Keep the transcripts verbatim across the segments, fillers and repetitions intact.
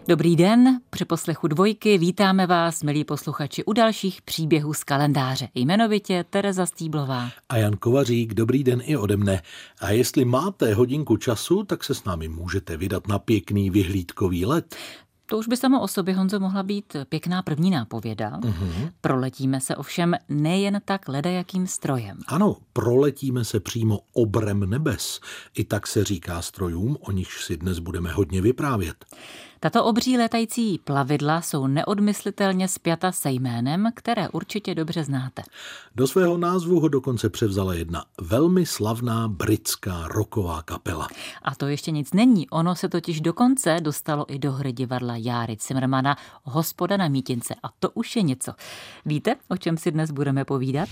Dobrý den, při poslechu Dvojky vítáme vás, milí posluchači, u dalších příběhů z kalendáře. Jmenovitě Tereza Stýblová. A Jan Kovařík, dobrý den i ode mne. A jestli máte hodinku času, tak se s námi můžete vydat na pěkný vyhlídkový let. To už by samo o sobě, Honzo, mohla být pěkná první nápověda. Uhum. Proletíme se ovšem nejen tak ledajakým strojem. Ano, proletíme se přímo obrem nebes. I tak se říká strojům, o nichž si dnes budeme hodně vyprávět. Tato obří létající plavidla jsou neodmyslitelně spjata se jménem, které určitě dobře znáte. Do svého názvu ho dokonce převzala jedna velmi slavná britská rocková kapela. A to ještě nic není, ono se totiž dokonce dostalo i do hry divadla Járy Cimrmana Hospoda na Mítince a to už je něco. Víte, o čem si dnes budeme povídat?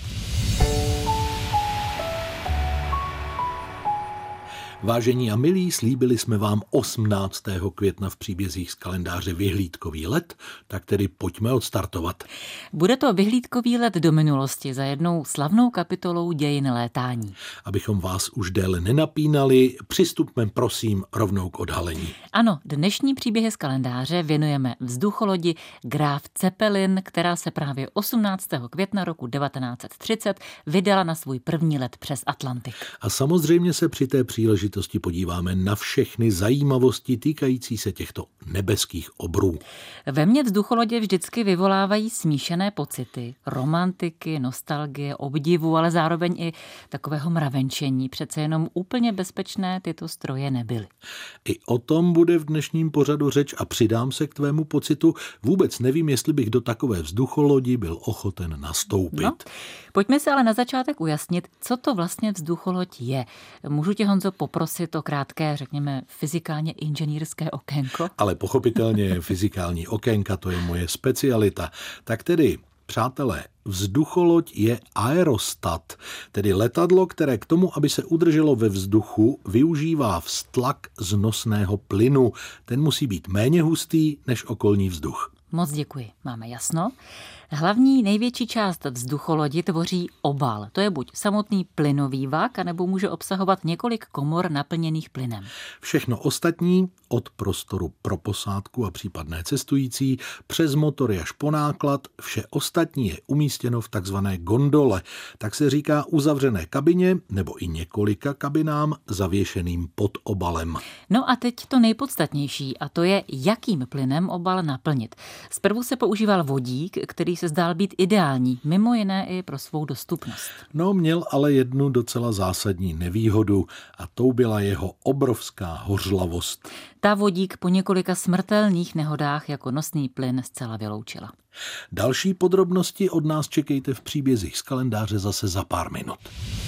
Vážení a milí, slíbili jsme vám osmnáctého května v příbězích z kalendáře vyhlídkový let, tak tedy pojďme odstartovat. Bude to vyhlídkový let do minulosti za jednou slavnou kapitolou dějin létání. Abychom vás už déle nenapínali, přistupme prosím rovnou k odhalení. Ano, dnešní příběhy z kalendáře věnujeme vzducholodi Graf Zeppelin, která se právě osmnáctého května roku devatenáct set třicet vydala na svůj první let přes Atlantik. A samozřejmě se při té příležitosti podíváme na všechny zajímavosti týkající se těchto nebeských obrů. Ve mně vzducholodě vždycky vyvolávají smíšené pocity, romantiky, nostalgie, obdivu, ale zároveň i takového mravenčení. Přece jenom úplně bezpečné tyto stroje nebyly. I o tom bude v dnešním pořadu řeč a přidám se k tvému pocitu. Vůbec nevím, jestli bych do takové vzducholodi byl ochoten nastoupit. No, pojďme se ale na začátek ujasnit, co to vlastně vzducholoď je. Můžu tě, Honzo, poprosit o krátké, řekněme, fyzikálně inženýrské okénko? Ale pochopitelně fyzikální okénka, to je moje specialita. Tak tedy, přátelé, vzducholoď je aerostat, tedy letadlo, které k tomu, aby se udrželo ve vzduchu, využívá vztlak z nosného plynu. Ten musí být méně hustý než okolní vzduch. Moc děkuji, máme jasno. Hlavní největší část vzducholodi tvoří obal. To je buď samotný plynový vak, anebo může obsahovat několik komor naplněných plynem. Všechno ostatní, od prostoru pro posádku a případné cestující, přes motory až po náklad, vše ostatní je umístěno v takzvané gondole. Tak se říká uzavřené kabině nebo i několika kabinám zavěšeným pod obalem. No a teď to nejpodstatnější, a to je, jakým plynem obal naplnit. Zprvu se používal vodík, který se zdál být ideální, mimo jiné i pro svou dostupnost. No, měl ale jednu docela zásadní nevýhodu a tou byla jeho obrovská hořlavost. Ta vodík po několika smrtelných nehodách jako nosný plyn zcela vyloučila. Další podrobnosti od nás čekejte v příbězích z kalendáře zase za pár minut.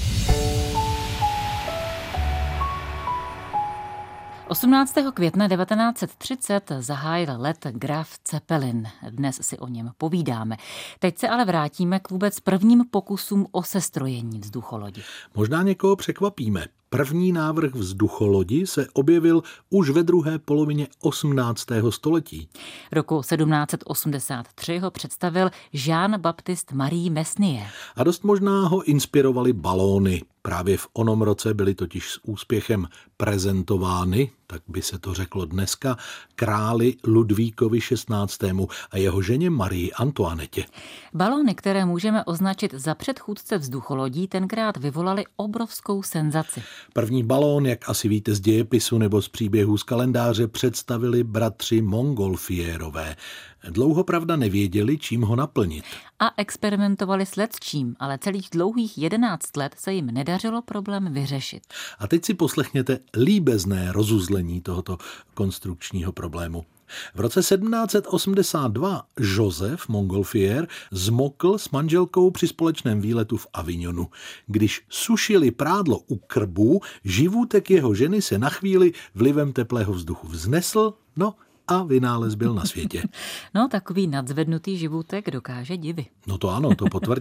osmnáctého května devatenáct set třicet zahájil let Graf Zeppelin. Dnes si o něm povídáme. Teď se ale vrátíme k vůbec prvním pokusům o sestrojení vzducholodi. Možná někoho překvapíme. První návrh vzducholodi se objevil už ve druhé polovině osmnáctého století. Roku sedmnáct set osmdesát tři ho představil Jean-Baptiste Marie Messier. A dost možná ho inspirovaly balóny. Právě v onom roce byly totiž s úspěchem prezentovány, tak by se to řeklo dneska, králi Ludvíkovi šestnáctému a jeho ženě Marii Antoinetě. Balóny, které můžeme označit za předchůdce vzducholodí, tenkrát vyvolaly obrovskou senzaci. První balón, jak asi víte z dějepisu nebo z příběhů z kalendáře, představili bratři Montgolfiérové. Dlouho pravda nevěděli, čím ho naplnit. A experimentovali s lecčím, ale celých dlouhých jedenáct let se jim nedařilo problém vyřešit. A teď si poslechněte líbezné rozuzlení tohoto konstrukčního problému. V roce sedmnáct set osmdesát dva Joseph Montgolfier zmokl s manželkou při společném výletu v Avignonu. Když sušili prádlo u krbu, živůtek jeho ženy se na chvíli vlivem teplého vzduchu vznesl, no a vynález byl na světě. No, takový nadzvednutý živůtek dokáže divy. No to ano, to potvrdím.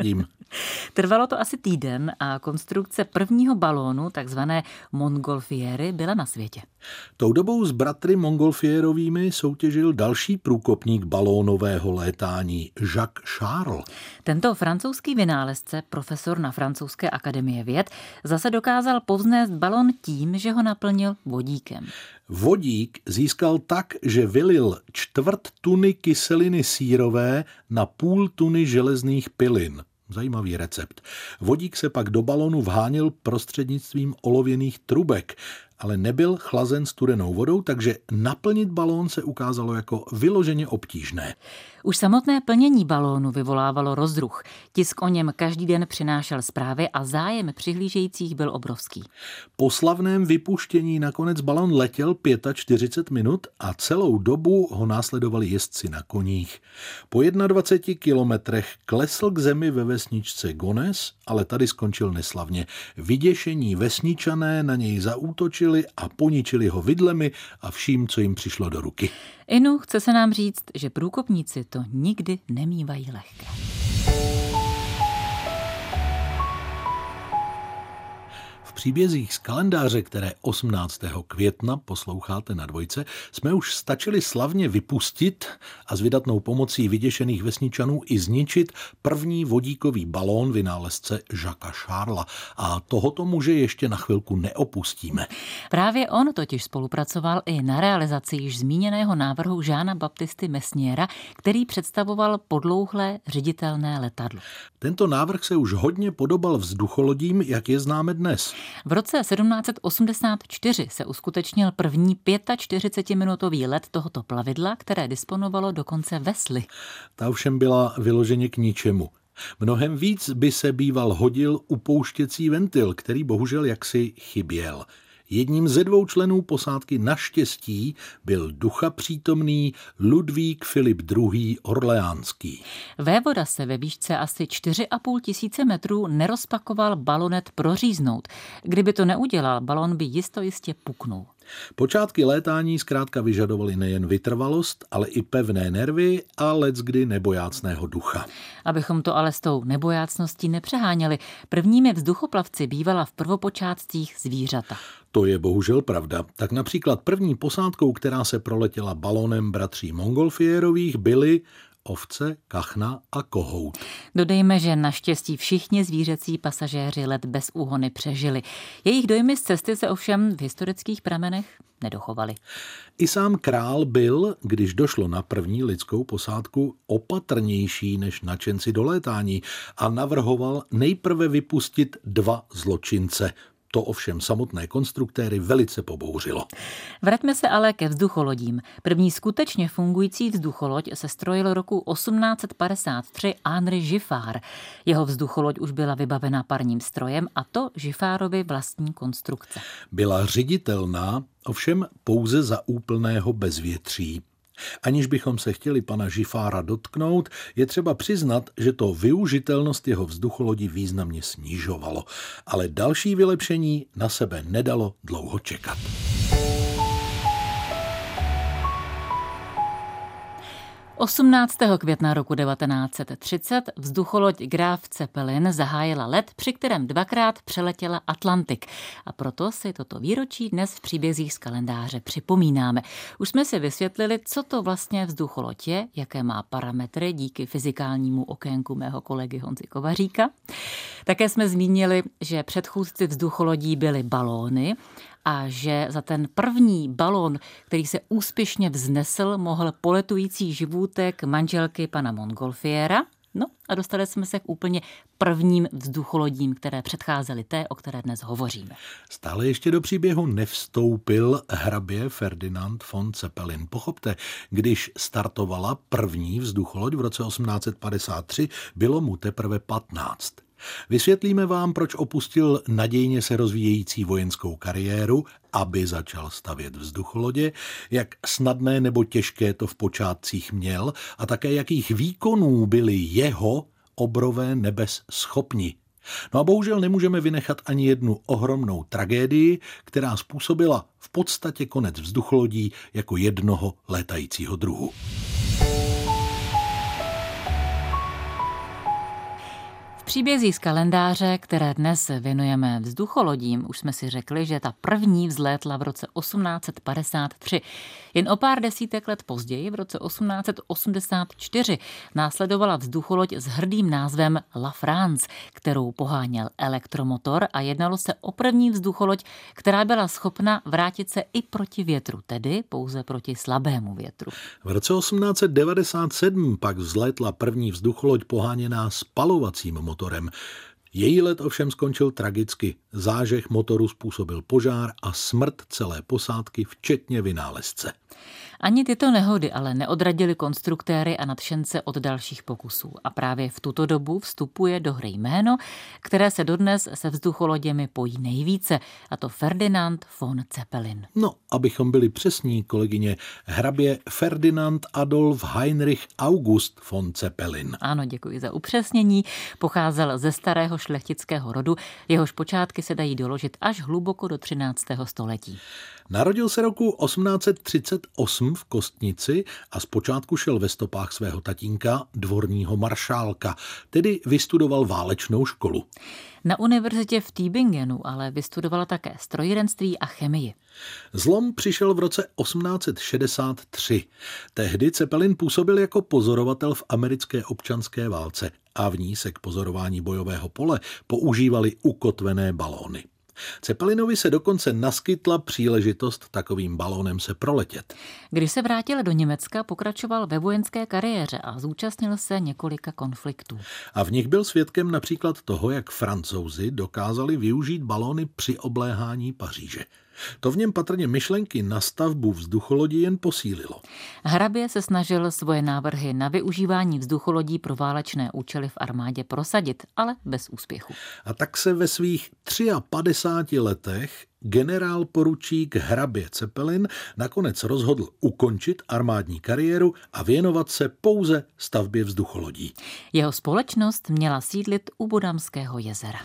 Trvalo to asi týden a konstrukce prvního balónu, takzvané Montgolfiéry, byla na světě. Tou dobou s bratry Montgolfiérovými soutěžil další průkopník balónového létání Jacques Charles. Tento francouzský vynálezce, profesor na Francouzské akademii věd, zase dokázal povznést balon tím, že ho naplnil vodíkem. Vodík získal tak, že vylil čtvrt tuny kyseliny sírové na půl tuny železných pilin. Zajímavý recept. Vodík se pak do balonu vháněl prostřednictvím olověných trubek, ale nebyl chlazen studenou vodou, takže naplnit balón se ukázalo jako vyloženě obtížné. Už samotné plnění balónu vyvolávalo rozruch. Tisk o něm každý den přinášel zprávy a zájem přihlížejících byl obrovský. Po slavném vypuštění nakonec balón letěl čtyřicet pět minut a celou dobu ho následovali jezdci na koních. Po dvaceti jedna kilometrech klesl k zemi ve vesničce Gonesse, ale tady skončil neslavně. Vyděšení vesničané na něj zaútočili a poničili ho vidlemi a vším, co jim přišlo do ruky. Inu, chce se nám říct, že průkopníci to nikdy nemívají lehké. V příbězích z kalendáře, které osmnáctého května posloucháte na Dvojce, jsme už stačili slavně vypustit a s vydatnou pomocí vyděšených vesničanů i zničit první vodíkový balón vynálezce Jacquesa Charlesa. A tohoto muže ještě na chvilku neopustíme. Právě on totiž spolupracoval i na realizaci již zmíněného návrhu Jeana Baptisty Mesniera, který představoval podlouhlé řiditelné letadlo. Tento návrh se už hodně podobal vzducholodím, jak je známe dnes. V roce sedmnáct set osmdesát čtyři se uskutečnil první čtyřicetipětiminutový let tohoto plavidla, které disponovalo dokonce vesly. Ta ovšem byla vyloženě k ničemu. Mnohem víc by se býval hodil upouštěcí ventil, který bohužel jaksi chyběl. Jedním ze dvou členů posádky naštěstí byl ducha přítomný Ludvík Filip druhý. Orleánský. Vévoda se ve výšce asi čtyři a půl tisíce metrů nerozpakoval balonet proříznout. Kdyby to neudělal, balon by jistojistě puknul. Počátky létání zkrátka vyžadovaly nejen vytrvalost, ale i pevné nervy a leckdy nebojácného ducha. Abychom to ale s tou nebojácností nepřeháněli, prvními vzduchoplavci bývala v prvopočátcích zvířata. To je bohužel pravda. Tak například první posádkou, která se proletěla balónem bratří Montgolfiérových, byly ovce, kachna a kohout. Dodejme, že naštěstí všichni zvířecí pasažéři let bez úhony přežili. Jejich dojmy z cesty se ovšem v historických pramenech nedochovaly. I sám král byl, když došlo na první lidskou posádku, opatrnější než nadšenci do létání a navrhoval nejprve vypustit dva zločince. To ovšem samotné konstruktéry velice pobouřilo. Vraťme se ale ke vzducholodím. První skutečně fungující vzducholoď se strojil roku osmnáct set padesát tři Henri Giffard. Jeho vzducholoď už byla vybavena parním strojem a to Giffardovy vlastní konstrukce. Byla řiditelná, ovšem pouze za úplného bezvětří. Aniž bychom se chtěli pana Giffarda dotknout, je třeba přiznat, že to využitelnost jeho vzducholodí významně snižovalo. Ale další vylepšení na sebe nedalo dlouho čekat. osmnáctého května roku devatenáct set třicet vzducholoď Graf Zeppelin zahájila let, při kterém dvakrát přeletěla Atlantik. A proto si toto výročí dnes v příbězích z kalendáře připomínáme. Už jsme si vysvětlili, co to vlastně vzducholoď je, jaké má parametry díky fyzikálnímu okénku mého kolegy Honzy Kovaříka. Také jsme zmínili, že předchůdci vzducholodí byly balóny, a že za ten první balón, který se úspěšně vznesl, mohl poletující živůtek manželky pana Montgolfiéra. No a dostali jsme se k úplně prvním vzducholodím, které předcházely té, o které dnes hovoříme. Stále ještě do příběhu nevstoupil hrabě Ferdinand von Zeppelin. Pochopte, když startovala první vzducholoď v roce osmnáct set padesát tři, bylo mu teprve patnáct. Vysvětlíme vám, proč opustil nadějně se rozvíjející vojenskou kariéru, aby začal stavět vzducholodě, jak snadné nebo těžké to v počátcích měl a také jakých výkonů byly jeho obrové nebes schopni. No a bohužel nemůžeme vynechat ani jednu ohromnou tragédii, která způsobila v podstatě konec vzducholodí jako jednoho létajícího druhu. V Příbězí z kalendáře, které dnes věnujeme vzducholodím, už jsme si řekli, že ta první vzlétla v roce osmnáct set padesát tři. Jen o pár desítek let později, v roce osmnáct set osmdesát čtyři, následovala vzducholoď s hrdým názvem La France, kterou poháněl elektromotor a jednalo se o první vzducholoď, která byla schopna vrátit se i proti větru, tedy pouze proti slabému větru. V roce osmnáct set devadesát sedm pak vzlétla první vzducholoď poháněná spalovacím motorem. Její let ovšem skončil tragicky. Zážeh motoru způsobil požár a smrt celé posádky, včetně vynálezce. Ani tyto nehody ale neodradily konstruktéry a nadšence od dalších pokusů. A právě v tuto dobu vstupuje do hry jméno, které se dodnes se vzducholoděmi pojí nejvíce, a to Ferdinand von Zeppelin. No, abychom byli přesní, kolegyně, hrabě Ferdinand Adolf Heinrich August von Zeppelin. Ano, děkuji za upřesnění. Pocházel ze starého šlechtického rodu, jehož počátky se dají doložit až hluboko do třináctého století. Narodil se roku osmnáct set třicet osm v Kostnici a zpočátku šel ve stopách svého tatínka, dvorního maršálka, tedy vystudoval válečnou školu. Na univerzitě v Tübingenu ale vystudovala také strojírenství a chemii. Zlom přišel v roce osmnáct set šedesát tři. Tehdy Zeppelin působil jako pozorovatel v americké občanské válce a v ní se k pozorování bojového pole používali ukotvené balóny. Zeppelinovi se dokonce naskytla příležitost takovým balónem se proletět. Když se vrátil do Německa, pokračoval ve vojenské kariéře a zúčastnil se několika konfliktů. A v nich byl svědkem například toho, jak Francouzi dokázali využít balóny při obléhání Paříže. To v něm patrně myšlenky na stavbu vzducholodí jen posílilo. Hrabě se snažil svoje návrhy na využívání vzducholodí pro válečné účely v armádě prosadit, ale bez úspěchu. A tak se ve svých padesát tři letech generál poručík hrabě Zeppelin nakonec rozhodl ukončit armádní kariéru a věnovat se pouze stavbě vzducholodí. Jeho společnost měla sídlit u Bodamského jezera.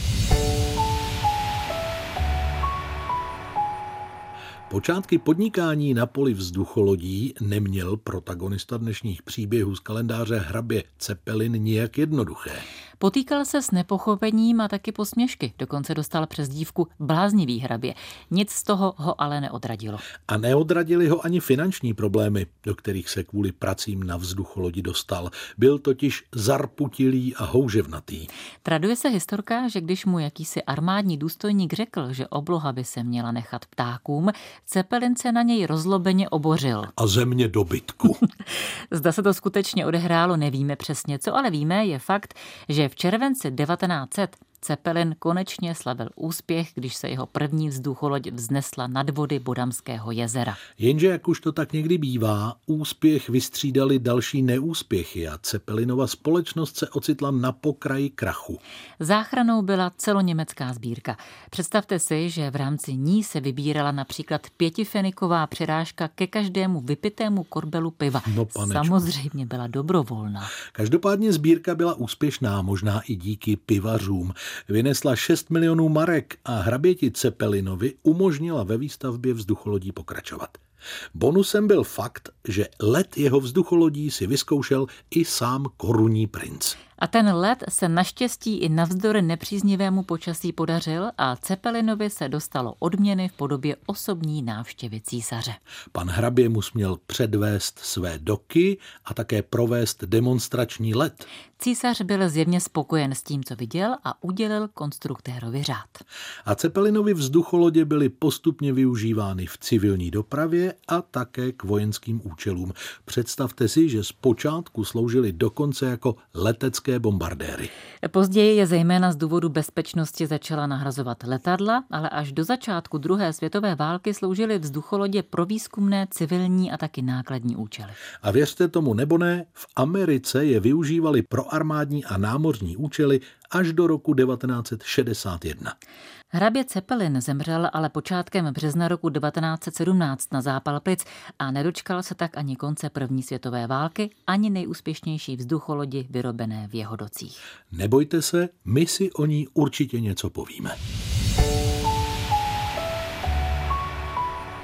Počátky podnikání na poli vzducholodí neměl protagonista dnešních příběhů z kalendáře hrabě Zeppelin nijak jednoduché. Potýkal se s nepochopením a taky posměšky. Dokonce dostal přezdívku bláznivý hrabě. Nic z toho ho ale neodradilo. A neodradili ho ani finanční problémy, do kterých se kvůli pracím na vzducholodi dostal. Byl totiž zarputilý a houževnatý. Traduje se historka, že když mu jakýsi armádní důstojník řekl, že obloha by se měla nechat ptákům, Zeppelin se na něj rozlobeně obořil. A země dobytku. Zda se to skutečně odehrálo, nevíme přesně, co ale víme, je fakt, že v červenci devatenáct set Zeppelin konečně slavil úspěch, když se jeho první vzducholoď vznesla nad vody Bodamského jezera. Jenže, jak už to tak někdy bývá, úspěch vystřídali další neúspěchy a Zeppelinova společnost se ocitla na pokraji krachu. Záchranou byla celoněmecká sbírka. Představte si, že v rámci ní se vybírala například pětifeniková přirážka ke každému vypitému korbelu piva. No, samozřejmě byla dobrovolná. Každopádně sbírka byla úspěšná, možná i díky pivařům. Vynesla šest milionů marek a hraběti Zeppelinovi umožnila ve výstavbě vzducholodí pokračovat. Bonusem byl fakt, že let jeho vzducholodí si vyzkoušel i sám korunní princ. A ten let se naštěstí i navzdory nepříznivému počasí podařil a Zeppelinovi se dostalo odměny v podobě osobní návštěvy císaře. Pan hrabě mu směl předvést své doky a také provést demonstrační let. Císař byl zjevně spokojen s tím, co viděl, a udělil konstruktérovi řád. A Zeppelinovi vzducholodě byly postupně využívány v civilní dopravě a také k vojenským účelům. Představte si, že zpočátku sloužily dokonce jako letecké bombardéry. Později je zejména z důvodu bezpečnosti začala nahrazovat letadla, ale až do začátku druhé světové války sloužily vzducholodě pro výzkumné, civilní a taky nákladní účely. A věřte tomu nebo ne, v Americe je využívali pro armádní a námořní účely až do roku devatenáct set šedesát jedna. Hrabě Zeppelin zemřel ale počátkem března roku devatenáct set sedmnáct na zápal plic a nedočkal se tak ani konce první světové války, ani nejúspěšnější vzducholodi vyrobené v jeho docích. Nebojte se, my si o ní určitě něco povíme.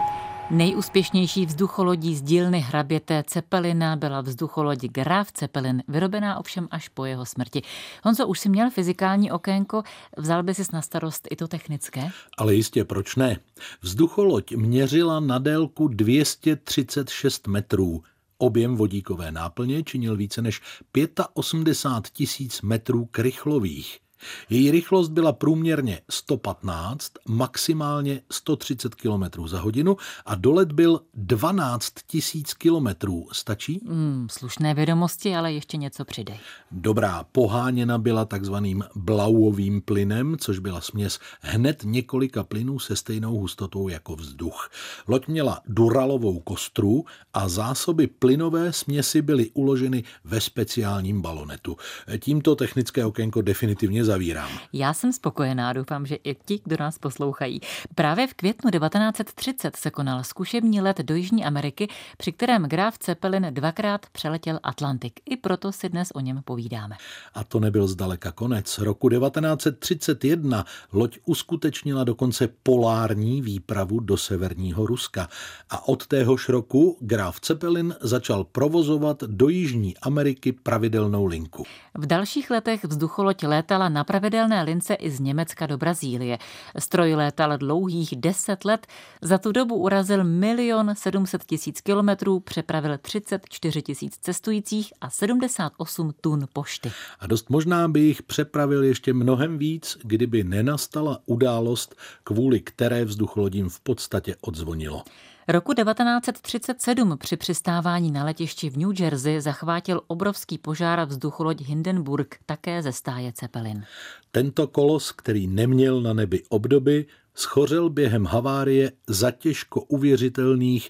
Nejúspěšnější vzducholodí z dílny hraběte Cepelina byla vzducholoď Graf Zeppelin, vyrobená ovšem až po jeho smrti. Honzo, už jsi měl fyzikální okénko, vzal by sis na starost i to technické? Ale jistě, proč ne? Vzducholoď měřila na délku dvě stě třicet šest metrů. Objem vodíkové náplně činil více než osmdesát pět tisíc metrů krychlových. Její rychlost byla průměrně sto patnáct, maximálně sto třicet kilometrů za hodinu a dolet byl dvanáct tisíc kilometrů. Stačí? Hmm, slušné vědomosti, ale ještě něco přidej. Dobrá, poháněna byla takzvaným blauovým plynem, což byla směs hned několika plynů se stejnou hustotou jako vzduch. Loď měla duralovou kostru a zásoby plynové směsi byly uloženy ve speciálním balonetu. Tímto technické okénko definitivně zavírám. Já jsem spokojená, doufám, že i ti, kdo nás poslouchají. Právě v květnu devatenáct set třicet se konal zkušební let do Jižní Ameriky, při kterém Graf Zeppelin dvakrát přeletěl Atlantik. I proto si dnes o něm povídáme. A to nebyl zdaleka konec. Roku devatenáct set třicet jedna loď uskutečnila dokonce polární výpravu do severního Ruska. A od téhož roku Graf Zeppelin začal provozovat do Jižní Ameriky pravidelnou linku. V dalších letech vzducholoď létala na pravidelné lince i z Německa do Brazílie. Stroj létal dlouhých deset let, za tu dobu urazil milion sedm set tisíc kilometrů, přepravil třicet čtyři tisíc cestujících a sedmdesát osm tun pošty. A dost možná by jich přepravil ještě mnohem víc, kdyby nenastala událost, kvůli které vzducholodím v podstatě odzvonilo. Roku devatenáct set třicet sedm při přistávání na letišti v New Jersey zachvátil obrovský požár vzducholoď Hindenburg, také ze stáje Zeppelin. Tento kolos, který neměl na nebi obdoby, schořel během havárie za těžko uvěřitelných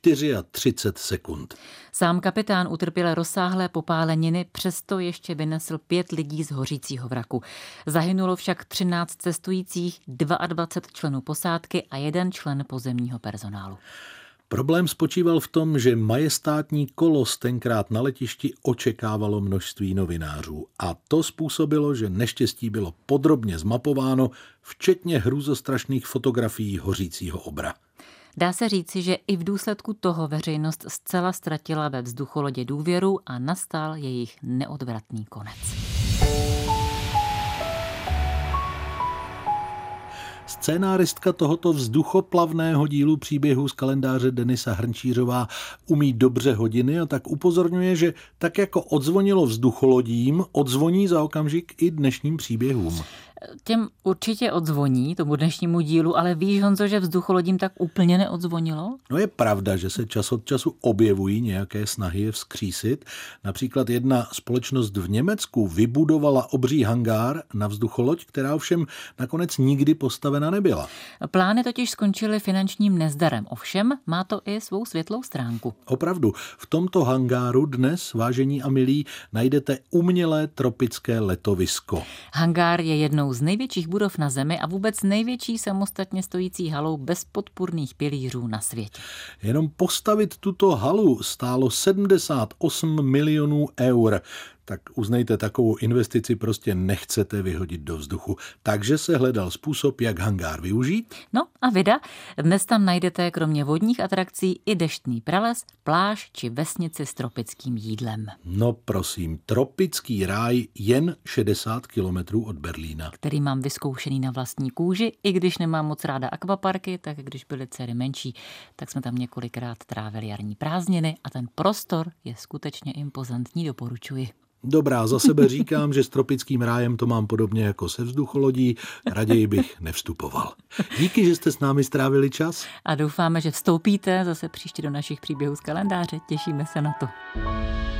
třicet čtyři sekund. Sám kapitán utrpěl rozsáhlé popáleniny, přesto ještě vynesl pět lidí z hořícího vraku. Zahynulo však třináct cestujících, dvacet dva členů posádky a jeden člen pozemního personálu. Problém spočíval v tom, že majestátní kolos tenkrát na letišti očekávalo množství novinářů a to způsobilo, že neštěstí bylo podrobně zmapováno, včetně hrůzostrašných fotografií hořícího obra. Dá se říci, že i v důsledku toho veřejnost zcela ztratila ve vzducholodě důvěru a nastal jejich neodvratný konec. Scénáristka tohoto vzduchoplavného dílu příběhu z kalendáře Denisa Hrnčířová umí dobře hodiny a tak upozorňuje, že tak jako odzvonilo vzducholodím, odzvoní za okamžik i dnešním příběhům. Těm určitě odzvoní, tomu dnešnímu dílu, ale víš, Honzo, že vzducholodím tak úplně neodzvonilo? No je pravda, že se čas od času objevují nějaké snahy je vzkřísit. Například jedna společnost v Německu vybudovala obří hangár na vzducholoď, která ovšem nakonec nikdy postavena nebyla. Plány totiž skončily finančním nezdarem, ovšem má to i svou světlou stránku. Opravdu, v tomto hangáru dnes, vážení a milí, najdete umělé tropické letovisko. Hangár je jednou z největších budov na Zemi a vůbec největší samostatně stojící halou bez podpůrných pilířů na světě. Jenom postavit tuto halu stálo sedmdesát osm milionů eur. Tak uznejte, takovou investici prostě nechcete vyhodit do vzduchu. Takže se hledal způsob, jak hangár využít. No a vida, dnes tam najdete kromě vodních atrakcí i deštný prales, pláž či vesnici s tropickým jídlem. No prosím, tropický ráj jen šedesát kilometrů od Berlína. Který mám vyzkoušený na vlastní kůži, i když nemám moc ráda akvaparky, tak když byly dcery menší, tak jsme tam několikrát trávili jarní prázdniny a ten prostor je skutečně impozantní, doporučuji. Dobrá, za sebe říkám, že s tropickým rájem to mám podobně jako se vzducholodí, raději bych nevstupoval. Díky, že jste s námi strávili čas. A doufáme, že vstoupíte zase příště do našich příběhů z kalendáře. Těšíme se na to.